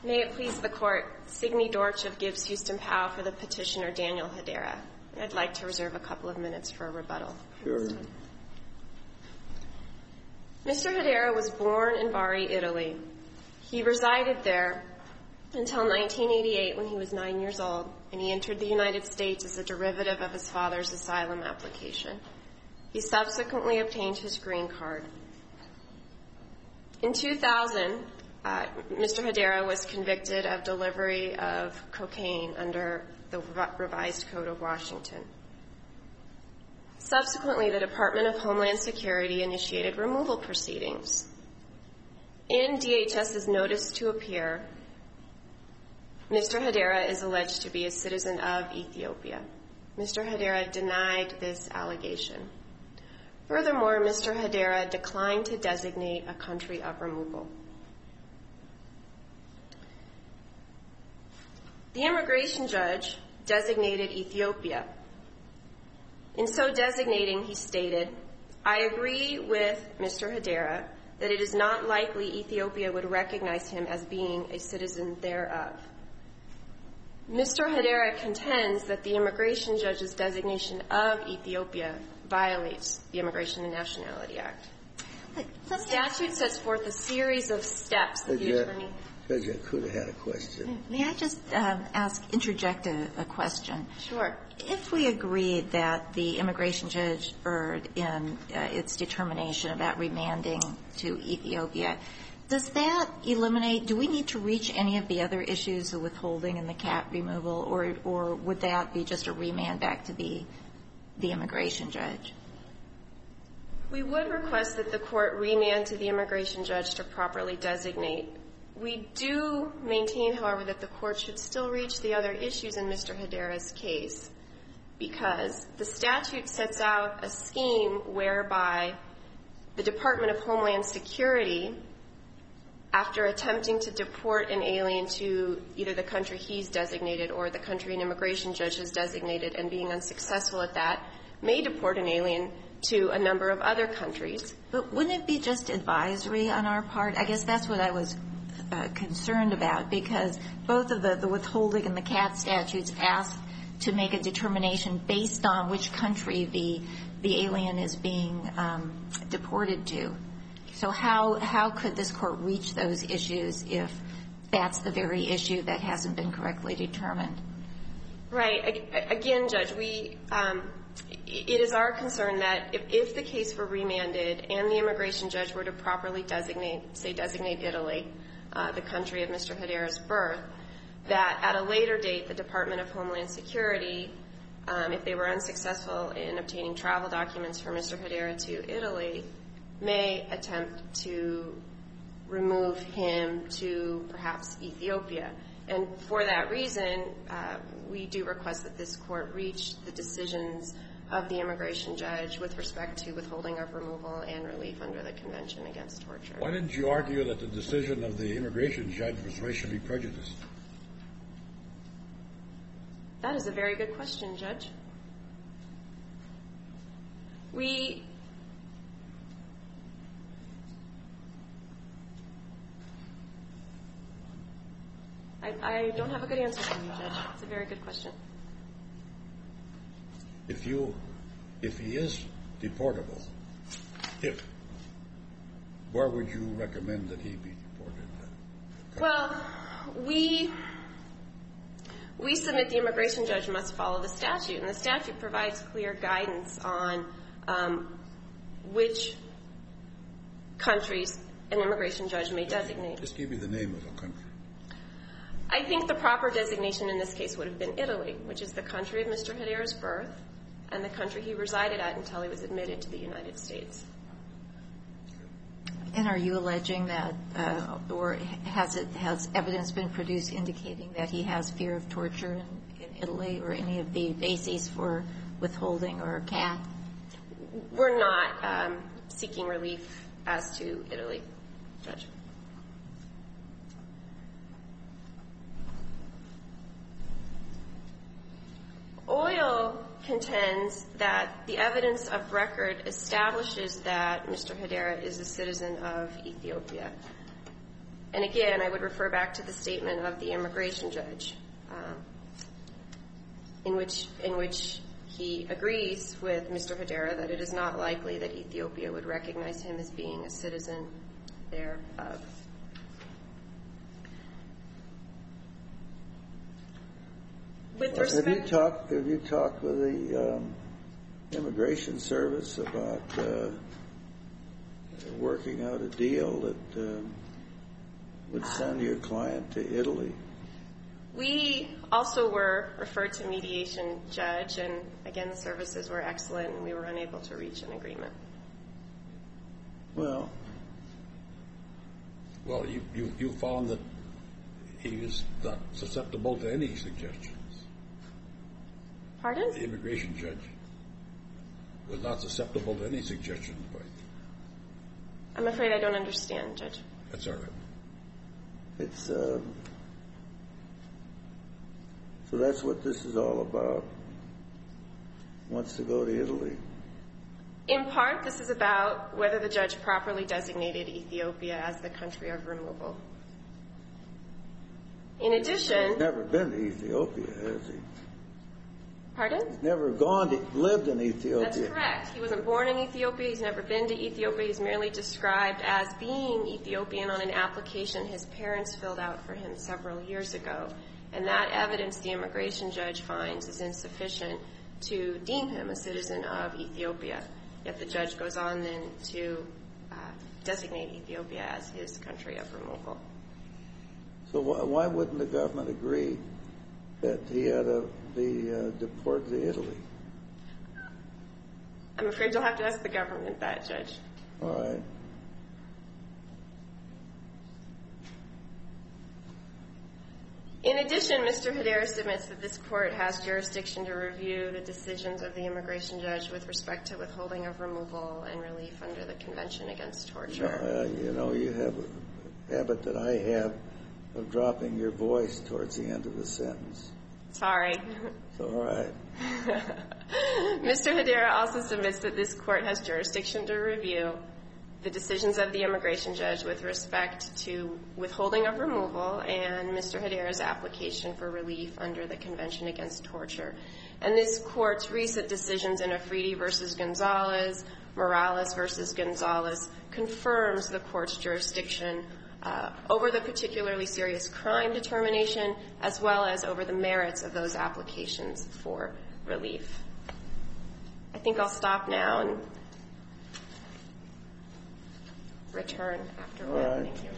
May it please the Court, Signe Dorch of Gibbs Houston Powell for the petitioner Daniel Hedera. I'd like to reserve a couple of minutes for a rebuttal. Sure. Mr. Hedera was born in Bari, Italy. He resided there until 1988 when he was 9 years old, and he entered the United States as a derivative of his father's asylum application. He subsequently obtained his green card. In 2000, Mr. Hedera was convicted of delivery of cocaine under the revised Code of Washington. Subsequently, the Department of Homeland Security initiated removal proceedings. In DHS's notice to appear, Mr. Hedera is alleged to be a citizen of Ethiopia. Mr. Hedera denied this allegation. Furthermore, Mr. Hedera declined to designate a country of removal. The immigration judge designated Ethiopia. In so designating, he stated, "I agree with Mr. Hedera that it is not likely Ethiopia would recognize him as being a citizen thereof." Mr. Hedera contends that the immigration judge's designation of Ethiopia violates the Immigration and Nationality Act. The statute sets forth a series of steps that the attorney... Judge, I could have had a question. May I just interject a question? Sure. If we agreed that the immigration judge erred in its determination about remanding to Ethiopia, does that eliminate, do we need to reach any of the other issues, the withholding and the cat removal, or would that be just a remand back to the immigration judge? We would request that the court remand to the immigration judge to properly designate. We do maintain, however, that the court should still reach the other issues in Mr. Hedera's case, because the statute sets out a scheme whereby the Department of Homeland Security, after attempting to deport an alien to either the country he's designated or the country an immigration judge has designated and being unsuccessful at that, may deport an alien to a number of other countries. But wouldn't it be just advisory on our part? I guess that's what I was concerned about, because both of the withholding and the cat statutes ask to make a determination based on which country the alien is being deported to. So how could this court reach those issues if that's the very issue that hasn't been correctly determined? Right. Again, Judge, it is our concern that if the case were remanded and the immigration judge were to properly designate Italy, the country of Mr. Hedera's birth, that at a later date the Department of Homeland Security, if they were unsuccessful in obtaining travel documents for Mr. Hedera to Italy, may attempt to remove him to perhaps Ethiopia. And for that reason, we do request that this court reach the decisions of the immigration judge with respect to withholding of removal and relief under the Convention Against Torture. Why didn't you argue that the decision of the immigration judge was racially prejudiced? That is a very good question, Judge. I don't have a good answer for you, Judge. It's a very good question. If he is deportable, where would you recommend that he be deported? Well, we submit the immigration judge must follow the statute, and the statute provides clear guidance on which countries an immigration judge may designate. Just give me the name of a country. I think the proper designation in this case would have been Italy, which is the country of Mr. Hedera's birth and the country he resided at until he was admitted to the United States. And are you alleging that, or has evidence been produced indicating that he has fear of torture in Italy, or any of the bases for withholding or CAT? We're not seeking relief as to Italy, Judge. Oil contends that the evidence of record establishes that Mr. Hedera is a citizen of Ethiopia. And again, I would refer back to the statement of the immigration judge, in which he agrees with Mr. Hedera that it is not likely that Ethiopia would recognize him as being a citizen thereof. With respect, have you talked with the Immigration Service about working out a deal that would send your client to Italy? we also were referred to mediation, Judge, and again, the services were excellent, and we were unable to reach an agreement. Well, you found that he is not susceptible to any suggestions. Pardon? The immigration judge was not susceptible to any suggestions by. I'm afraid I don't understand, Judge. That's all right. it's so that's what this is all about. Wants to go to Italy. In part, this is about whether the judge properly designated Ethiopia as the country of removal. In addition... He's never been to Ethiopia, has he? Pardon? He's never lived in Ethiopia. That's correct. He wasn't born in Ethiopia. He's never been to Ethiopia. He's merely described as being Ethiopian on an application his parents filled out for him several years ago. And that evidence the immigration judge finds is insufficient to deem him a citizen of Ethiopia. Yet the judge goes on then to designate Ethiopia as his country of removal. So why wouldn't the government agree that he had to be deported to Italy? I'm afraid you'll have to ask the government that, Judge. All right. In addition, Mr. Hedera submits that this court has jurisdiction to review the decisions of the immigration judge with respect to withholding of removal and relief under the Convention Against Torture. You have a habit that I have of dropping your voice towards the end of the sentence. Sorry. It's all right. Mr. Hedera also submits that this court has jurisdiction to review the decisions of the immigration judge with respect to withholding of removal and Mr. Hedera's application for relief under the Convention Against Torture. And this court's recent decisions in Afridi v. Gonzalez, Morales v. Gonzalez, confirms the court's jurisdiction over the particularly serious crime determination as well as over the merits of those applications for relief. I think I'll stop now and return afterward. All right. Thank you.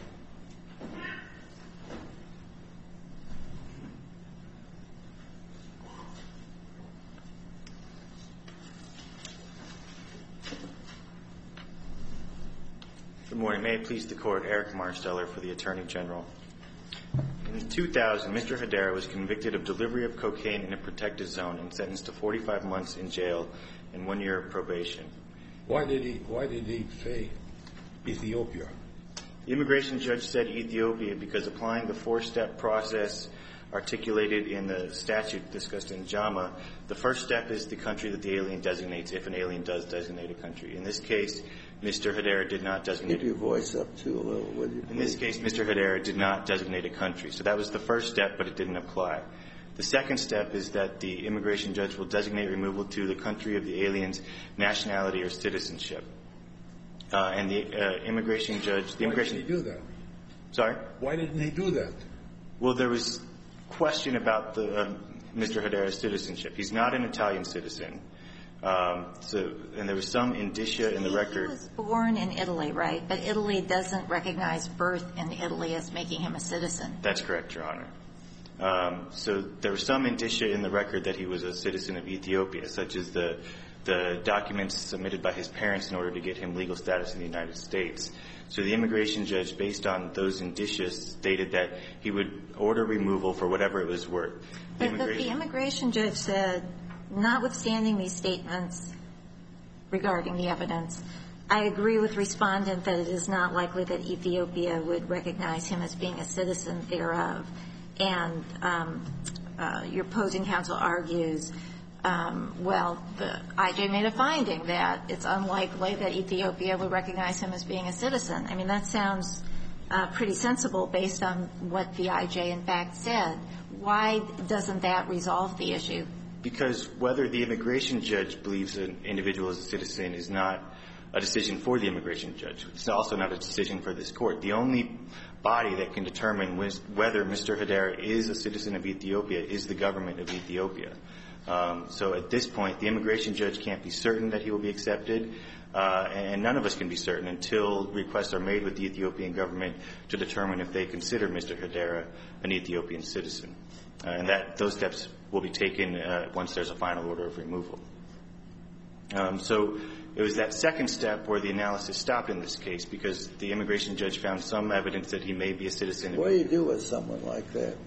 Good morning. May it please the Court, Eric Marsteller for the Attorney General. In 2000, Mr. Hedera was convicted of delivery of cocaine in a protected zone and sentenced to 45 months in jail and 1 year of probation. Why did he say Ethiopia? The immigration judge said Ethiopia because applying the four-step process articulated in the statute discussed in JAMA, the first step is the country that the alien designates, if an alien does designate a country. In this case, Mr. Hedera did not designate. Keep your voice up too a little, would you? In this case, Mr. Hedera did not designate a country. So that was the first step, but it didn't apply. The second step is that the immigration judge will designate removal to the country of the alien's nationality or citizenship. And the immigration judge... Why didn't he do that? Sorry? Why didn't he do that? Well, there was question about Mr. Hedera's citizenship. He's not an Italian citizen. And there was some indicia in the record. He was born in Italy, right? But Italy doesn't recognize birth in Italy as making him a citizen. That's correct, Your Honor. So there was some indicia in the record that he was a citizen of Ethiopia, such as the documents submitted by his parents in order to get him legal status in the United States. So the immigration judge, based on those indicia, stated that he would order removal for whatever it was worth. But the immigration judge said, notwithstanding these statements regarding the evidence, I agree with Respondent that it is not likely that Ethiopia would recognize him as being a citizen thereof. And your opposing counsel argues, well, the IJ made a finding that it's unlikely that Ethiopia would recognize him as being a citizen. I mean, that sounds pretty sensible based on what the IJ in fact said. Why doesn't that resolve the issue? Because whether the immigration judge believes an individual is a citizen is not a decision for the immigration judge. It's also not a decision for this court. The only body that can determine whether Mr. Hedera is a citizen of Ethiopia is the government of Ethiopia. So at this point, the immigration judge can't be certain that he will be accepted, and none of us can be certain until requests are made with the Ethiopian government to determine if they consider Mr. Hedera an Ethiopian citizen. And those steps will be taken once there's a final order of removal. So it was that second step where the analysis stopped in this case, because the immigration judge found some evidence that he may be a citizen. What do you do with someone like that?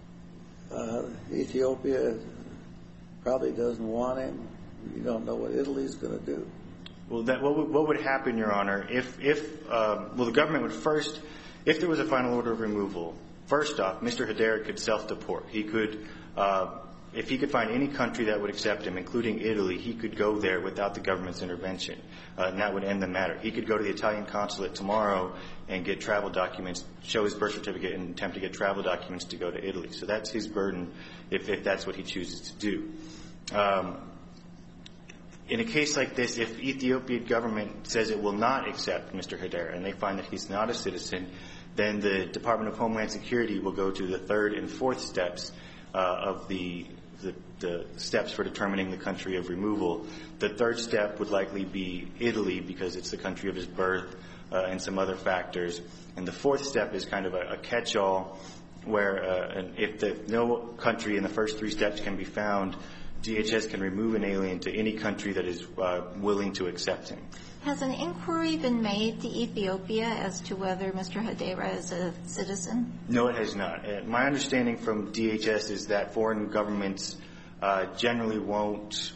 Ethiopia probably doesn't want him. You don't know what Italy's going to do. Well, what would happen, Your Honor, if the government would first, if there was a final order of removal, first off, Mr. Hedera could self-deport. He could, if he could find any country that would accept him, including Italy, he could go there without the government's intervention, and that would end the matter. He could go to the Italian consulate tomorrow and get travel documents, show his birth certificate, and attempt to get travel documents to go to Italy. So that's his burden if that's what he chooses to do. In a case like this, if Ethiopian government says it will not accept Mr. Hedera and they find that he's not a citizen, then the Department of Homeland Security will go to the third and fourth steps of the steps for determining the country of removal. The third step would likely be Italy, because it's the country of his birth, and some other factors. And the fourth step is kind of a catch-all where if no country in the first three steps can be found, DHS can remove an alien to any country that is willing to accept him. Has an inquiry been made to Ethiopia as to whether Mr. Hedera is a citizen? No, it has not. My understanding from DHS is that foreign governments generally won't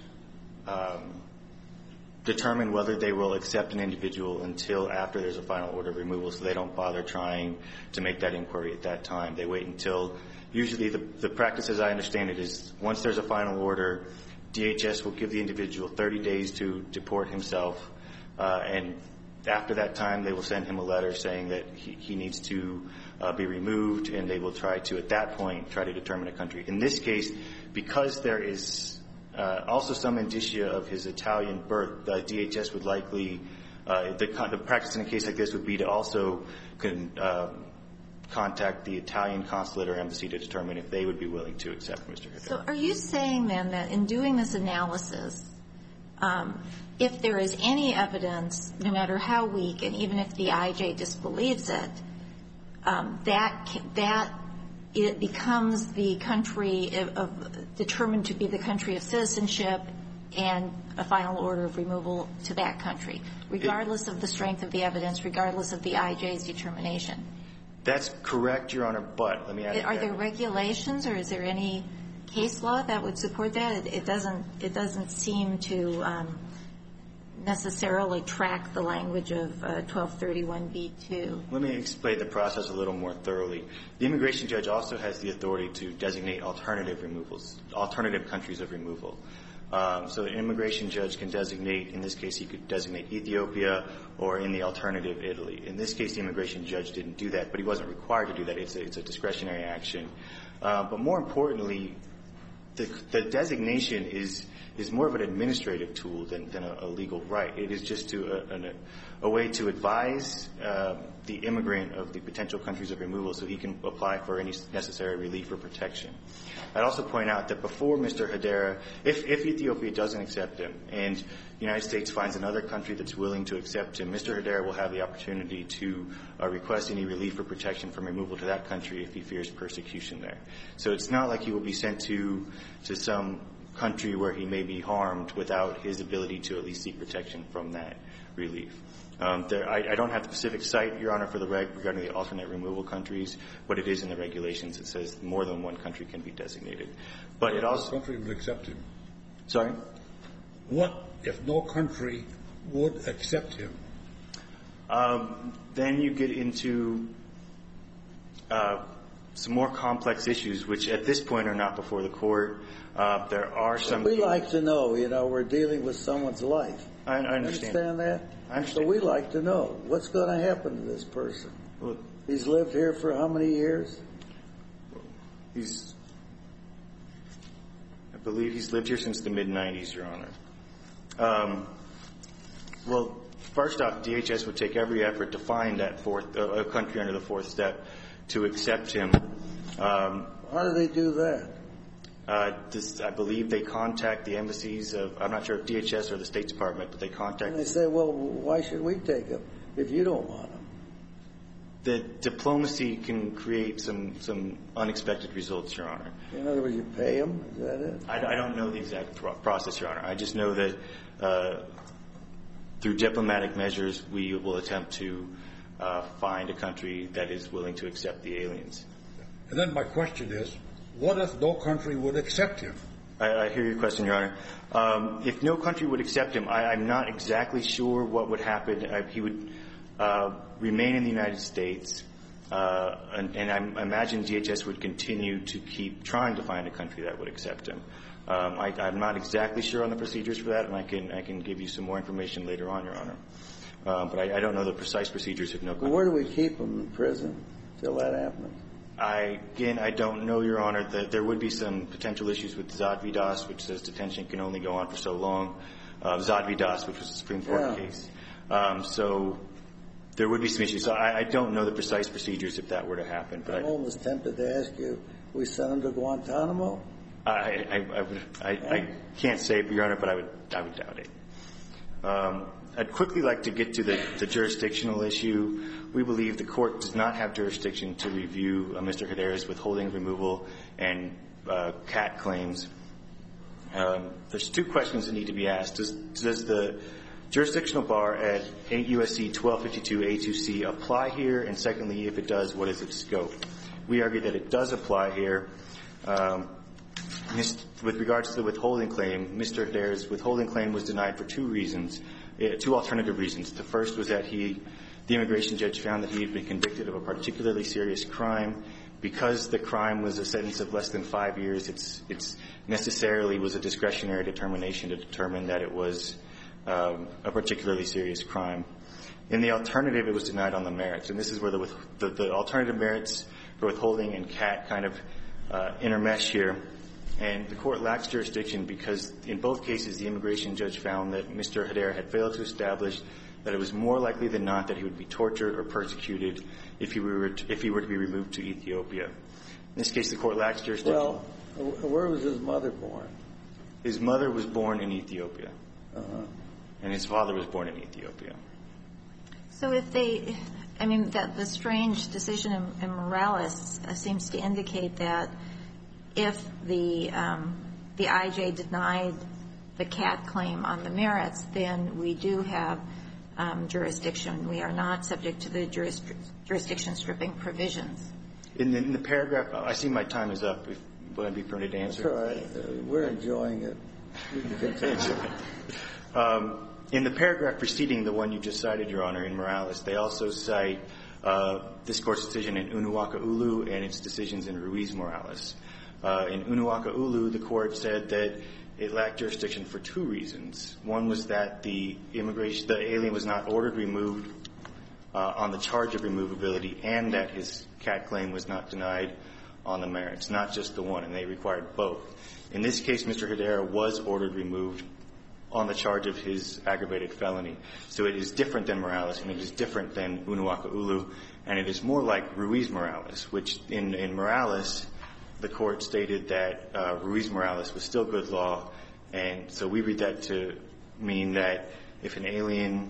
determine whether they will accept an individual until after there's a final order of removal, so they don't bother trying to make that inquiry at that time. They wait until, usually the practice as I understand it is once there's a final order, DHS will give the individual 30 days to deport himself, and after that time they will send him a letter saying that he needs to be removed, and they will try to, at that point, try to determine a country. In this case, because there is also some indicia of his Italian birth, DHS would likely, the practice in a case like this would be to also contact the Italian consulate or embassy to determine if they would be willing to accept Mr. Hedera. So are you saying then that in doing this analysis, if there is any evidence, no matter how weak, and even if the IJ disbelieves it, that it becomes the country determined to be the country of citizenship and a final order of removal to that country, regardless of the strength of the evidence, regardless of the IJ's determination? That's correct, Your Honor, but let me add. Are there regulations or is there any case law that would support that? It doesn't seem to necessarily track the language of 1231b2. Let me explain the process a little more thoroughly. The immigration judge also has the authority to designate alternative removals, alternative countries of removal. So an immigration judge can designate, in this case he could designate Ethiopia or in the alternative Italy. In this case the immigration judge didn't do that, but he wasn't required to do that. It's a discretionary action. But more importantly, the designation is more of an administrative tool than a legal right. It is just a way to advise the immigrant of the potential countries of removal so he can apply for any necessary relief or protection. I'd also point out that before Mr. Hedera, if Ethiopia doesn't accept him and the United States finds another country that's willing to accept him, Mr. Hedera will have the opportunity to request any relief or protection from removal to that country if he fears persecution there. So it's not like he will be sent to some country where he may be harmed without his ability to at least seek protection from that relief. I don't have the specific site, Your Honor, for the regarding the alternate removal countries, but it is in the regulations. It says more than one country can be designated. But it also... No country would accept him. Sorry? What if no country would accept him? Then you get into some more complex issues, which at this point are not before the court. There are some... We like to know, we're dealing with someone's life. I understand. Understand that? I understand. So we like to know what's going to happen to this person. Well, He's lived here for how many years? I believe he's lived here since the mid-'90s, Your Honor. Well, first off, DHS would take every effort to find that a country under the fourth step to accept him. How do they do that? I believe they contact the embassies of, I'm not sure if DHS or the State Department, but they contact. And they say, well, why should we take him if you don't want him? The diplomacy can create some unexpected results, Your Honor. In other words, you pay him? Is that it? I don't know the exact process, Your Honor. I just know that through diplomatic measures, we will attempt to find a country that is willing to accept the aliens. And then my question is, what if no country would accept him? I hear your question, Your Honor. If no country would accept him, I'm not exactly sure what would happen. He would remain in the United States, and I imagine DHS would continue to keep trying to find a country that would accept him. I'm not exactly sure on the procedures for that, and I can give you some more information later on, Your Honor. But I don't know the precise procedures if no country. Well, where do we keep him in prison till that happens? I don't know, Your Honor. There would be some potential issues with Zad v. Das, which says detention can only go on for so long. Zad v. Das, which was a Supreme Court case. So there would be some issues. So I don't know the precise procedures if that were to happen. But I'm almost tempted to ask you, we send him to Guantanamo? I can't say, Your Honor, but I would doubt it. I'd quickly like to get to the jurisdictional issue. We believe the court does not have jurisdiction to review Mr. Hedera's withholding, removal, and CAT claims. There's two questions that need to be asked. Does the jurisdictional bar at 8 U.S.C. 1252 A2C apply here? And secondly, if it does, what is its scope? We argue that it does apply here. With regards to the withholding claim, Mr. Hedera's withholding claim was denied for two alternative reasons. The first was that the immigration judge found that he had been convicted of a particularly serious crime. Because the crime was a sentence of less than 5 years, it's necessarily was a discretionary determination to determine that it was a particularly serious crime. In the alternative, it was denied on the merits. And this is where the alternative merits for withholding and CAT kind of intermesh here. And the court lacks jurisdiction because in both cases, the immigration judge found that Mr. Hedera had failed to establish that it was more likely than not that he would be tortured or persecuted if he were to be removed to Ethiopia. In this case, the court lacks jurisdiction. Well, where was his mother born? His mother was born in Ethiopia. Uh-huh. And his father was born in Ethiopia. So if the strange decision in Morales seems to indicate that if the IJ denied the CAT claim on the merits, then we do have jurisdiction. We are not subject to the jurisdiction stripping provisions. In the paragraph, I see my time is up. Would I be permitted to answer? That's all right. We're enjoying it. You can continue. In the paragraph preceding the one you just cited, Your Honor, in Morales, they also cite this Court's decision in Unuaka Ulu and its decisions in Ruiz Morales. In Unuaka Ulu, the Court said that it lacked jurisdiction for two reasons. One was that the alien was not ordered removed on the charge of removability and that his CAT claim was not denied on the merits, not just the one, and they required both. In this case, Mr. Hedera was ordered removed on the charge of his aggravated felony. So it is different than Morales, and it is different than Unuaka Ulu, and it is more like Ruiz Morales, which in Morales, the Court stated that Ruiz Morales was still good law, and so we read that to mean that if an alien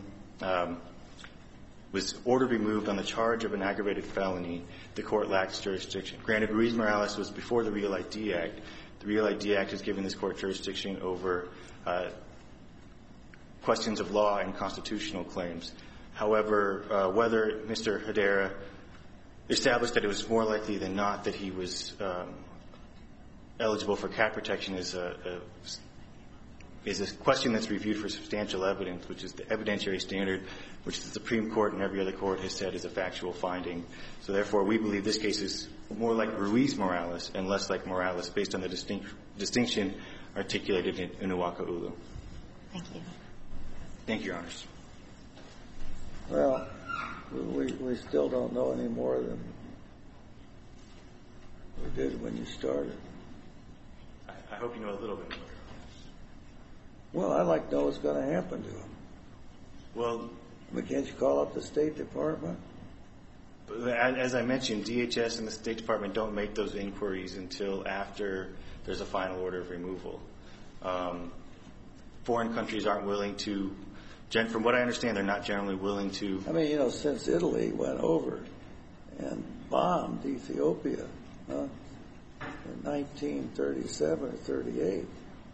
was ordered removed on the charge of an aggravated felony, the Court lacks jurisdiction. Granted, Ruiz Morales was before the Real ID Act. The Real ID Act has given this Court jurisdiction over questions of law and constitutional claims. However, whether Mr. Hedera established that it was more likely than not that he was eligible for CAT protection is a question that's reviewed for substantial evidence, which is the evidentiary standard, which the Supreme Court and every other court has said is a factual finding. So therefore, we believe this case is more like Ruiz Morales and less like Morales based on the distinction articulated in Unuaka Ulu. Thank you. Thank you, Your Honors. Well, we still don't know any more than we did when you started. I hope you know a little bit more. Well, I'd like to know what's going to happen to him. Well, But can't you call up the State Department? as I mentioned, DHS and the State Department don't make those inquiries until after there's a final order of removal. Foreign countries aren't willing to, from what I understand, they're not generally willing to. I mean, since Italy went over and bombed Ethiopia in 1937 or 38,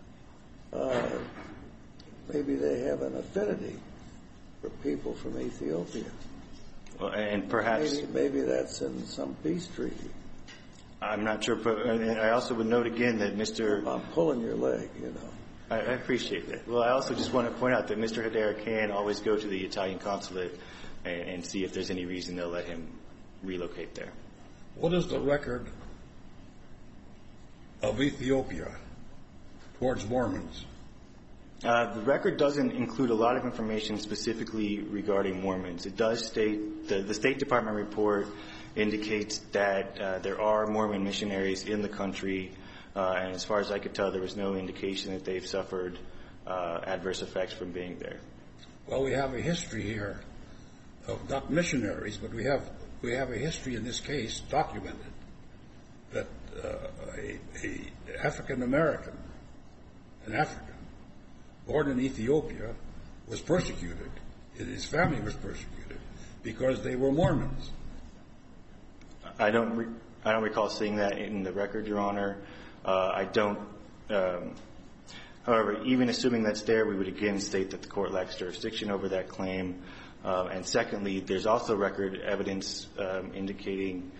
maybe they have an affinity for people from Ethiopia. Well, and perhaps Maybe that's in some peace treaty. I'm not sure, but I also would note again that I'm pulling your leg, I appreciate that. Well, I also just want to point out that Mr. Hedera can always go to the Italian consulate and see if there's any reason they'll let him relocate there. What is the record of Ethiopia towards Mormons? The record doesn't include a lot of information specifically regarding Mormons. It does state, the State Department report indicates that there are Mormon missionaries in the country, and as far as I could tell, there was no indication that they've suffered adverse effects from being there. Well, we have a history here of not missionaries, but we have a history in this case documented that a African American, an African, born in Ethiopia, was persecuted. His family was persecuted because they were Mormons. I don't recall seeing that in the record, Your Honor. However, even assuming that's there, we would again state that the court lacks jurisdiction over that claim. And secondly, there's also record evidence indicating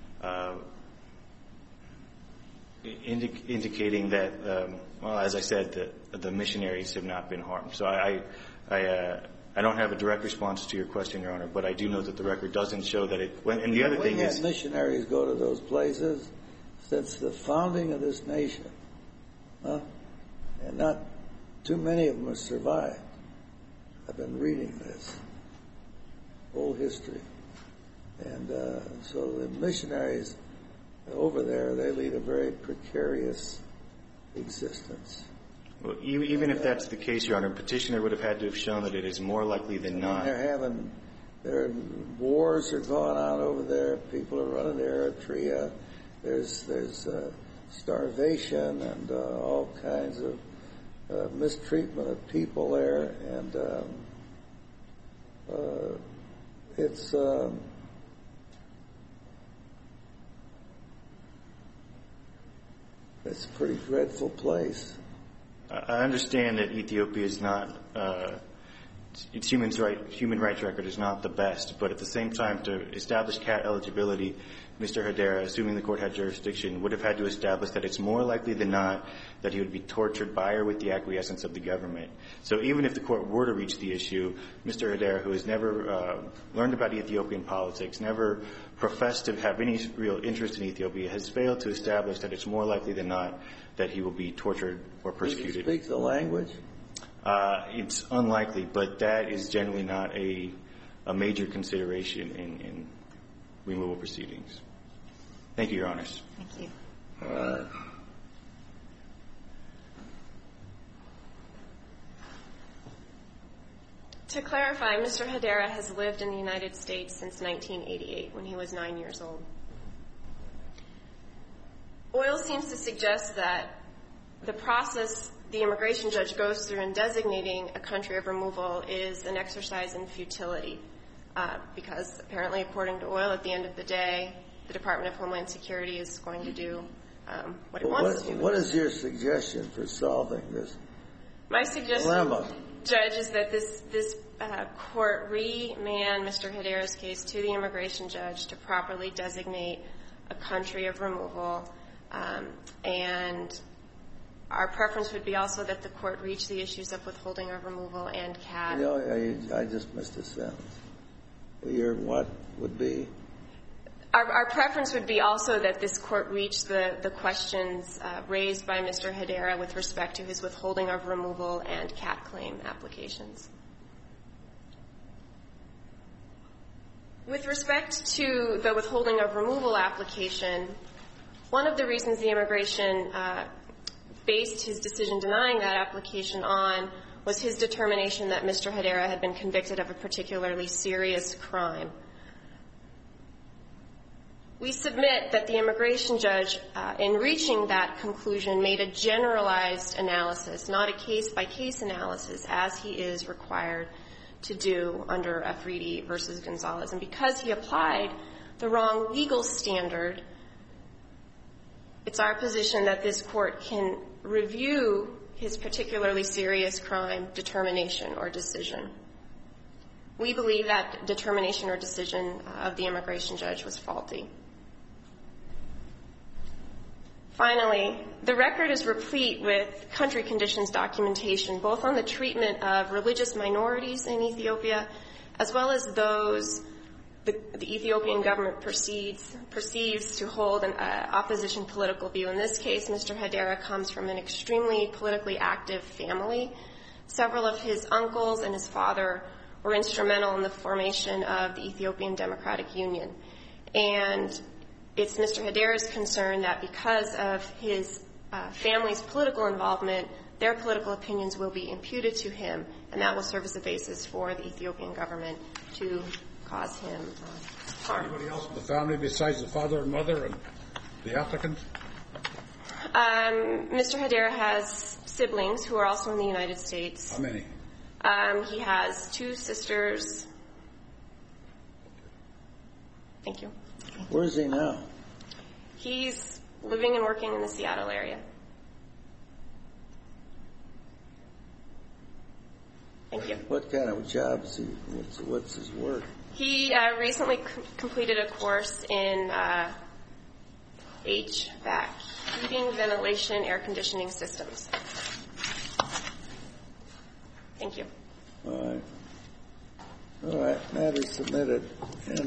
that, well, as I said, the missionaries have not been harmed. So I don't have a direct response to your question, Your Honor, but I do know that the record doesn't show that it. And the other thing is, we had missionaries go to those places since the founding of this nation, and not too many of them have survived. I've been reading this whole history, and so the missionaries over there, they lead a very precarious existence. Well, even if that's the case, Your Honor, petitioner would have had to have shown that it is more likely than not. There wars are going on over there. People are running to Eritrea. There's starvation and all kinds of mistreatment of people there, and it's a pretty dreadful place. I understand that Ethiopia is not, its human rights record is not the best, but at the same time, to establish CAT eligibility, Mr. Hedera, assuming the court had jurisdiction, would have had to establish that it's more likely than not that he would be tortured by or with the acquiescence of the government. So even if the court were to reach the issue, Mr. Hedera, who has never learned about Ethiopian politics, never professed to have any real interest in Ethiopia, has failed to establish that it's more likely than not that he will be tortured or persecuted. Does he speak the language? It's unlikely, but that is generally not a major consideration in removal proceedings. Thank you, Your Honors. Thank you. To clarify, Mr. Hedera has lived in the United States since 1988, when he was 9 years old. Oyl seems to suggest that the process the immigration judge goes through in designating a country of removal is an exercise in futility, because apparently, according to Oyl, at the end of the day, the Department of Homeland Security is going to do what it wants to do. What is your suggestion for solving this My suggestion, dilemma? Judge, is that this court remand Mr. Hedera's case to the immigration judge to properly designate a country of removal, and our preference would be also that the court reach the issues of withholding of removal and CAT. I just missed a sentence. Your what would be? Our preference would be also that this court reach the questions raised by Mr. Hedera with respect to his withholding of removal and CAT claim applications. With respect to the withholding of removal application, one of the reasons the immigration based his decision denying that application on was his determination that Mr. Hedera had been convicted of a particularly serious crime. We submit that the immigration judge, in reaching that conclusion, made a generalized analysis, not a case-by-case analysis, as he is required to do under Afridi versus Gonzalez. And because he applied the wrong legal standard, it's our position that this Court can review his particularly serious crime determination or decision. We believe that determination or decision of the immigration judge was faulty. Finally, the record is replete with country conditions documentation, both on the treatment of religious minorities in Ethiopia, as well as those the Ethiopian government perceives to hold an opposition political view. In this case, Mr. Hedera comes from an extremely politically active family. Several of his uncles and his father were instrumental in the formation of the Ethiopian Democratic Union. And it's Mr. Hedera's concern that because of his family's political involvement, their political opinions will be imputed to him, and that will serve as a basis for the Ethiopian government to cause him harm. Anybody else in the family besides the father and mother and the applicant? Mr. Hedera has siblings who are also in the United States. How many? He has 2 sisters. Thank you. Where is he now? He's living and working in the Seattle area. Thank you. What kind of job is he? What's his work? He recently completed a course in HVAC, heating, ventilation, air conditioning systems. Thank you. All right. Matter submitted.